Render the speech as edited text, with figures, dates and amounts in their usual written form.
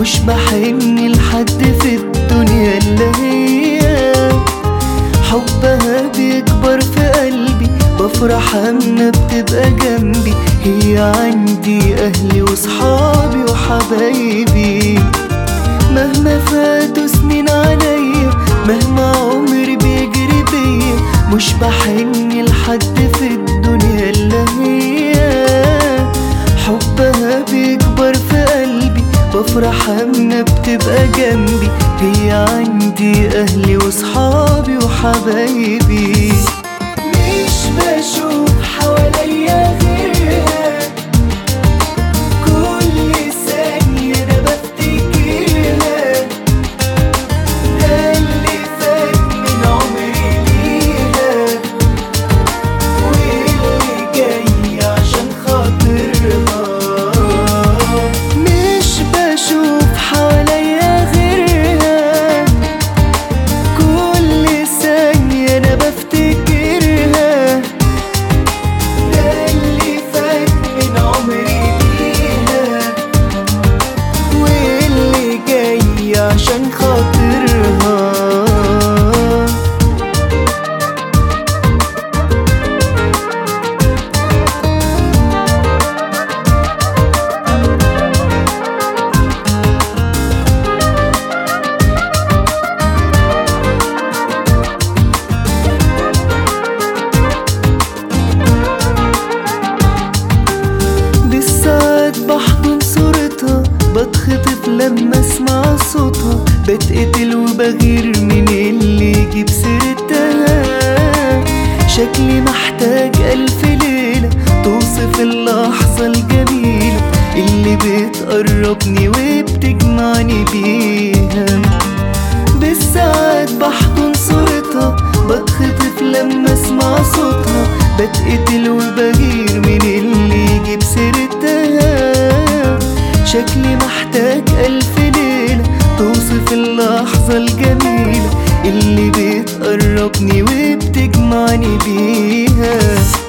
مش بحن لحد في الدنيا إلا هي. حبها بيكبر في قلبي، بفرح أما بتبقى جنبي. هي عندي أهلي وصحابي وحبايبي، مهما فاتوا سنين عليا، مهما عمري بيجري بيا، مش بحن لحد في الدنيا إلا هي. حبها بيكبر في قلبي، بفرح أما بتبقى جنبي. هي عندي أهلي وصحابي وحبايبي، مش بشوف حواليا غيرها. كل ثانية أنا بفتكرها، ده اللي فات من عمري ليها، واللي جاي عشان خاطرها. مش بشوف حواليا غيرها، كل ثانية أنا بفتكرها، ده اللي فات من عمري ليها، واللي جاي عشان خاطرها. بحضن صورتها، بتخطف لما اسمع صوتها، بتقتل وبغير من اللي يجيب سيرتها. شكلي محتاج ألف ليلة توصف اللحظة الجميلة اللي بتقربني وبتجمعني بيها. بالساعات بحضن صورتها، بتخطف لما اسمع صوتها، بتقتل وبغير من اللي يجيب سيرتها. شكلي محتاج ألف ليلة توصف اللحظة الجميلة اللي بتقربني وبتجمعني بيها.